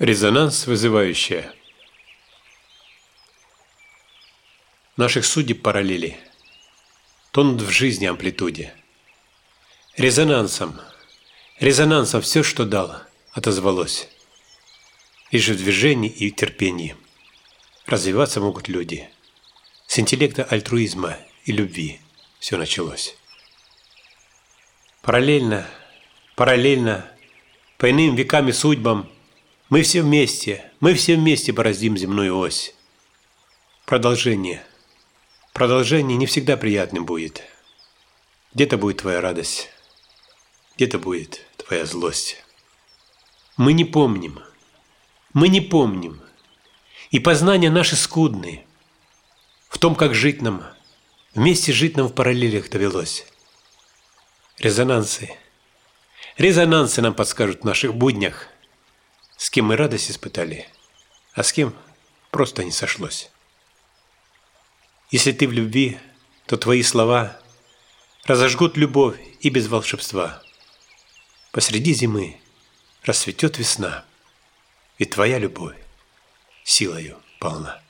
Резонанс вызывающая. Наших судеб параллели тонут в жизни амплитуде. Резонансом все, что дал, отозвалось. Лишь в движении и терпении развиваться могут люди. С интеллекта альтруизма и любви все началось. Параллельно, по иным векам и судьбам, мы все вместе бороздим земную ось. Продолжение не всегда приятным будет. Где-то будет твоя радость, где-то будет твоя злость. Мы не помним, и познания наши скудны в том, как жить нам, вместе жить нам в параллелях довелось. Резонансы нам подскажут в наших буднях, с кем мы радость испытали, а с кем просто не сошлось. Если ты в любви, то твои слова разожгут любовь и без волшебства. Посреди зимы расцветет весна, и твоя любовь силою полна.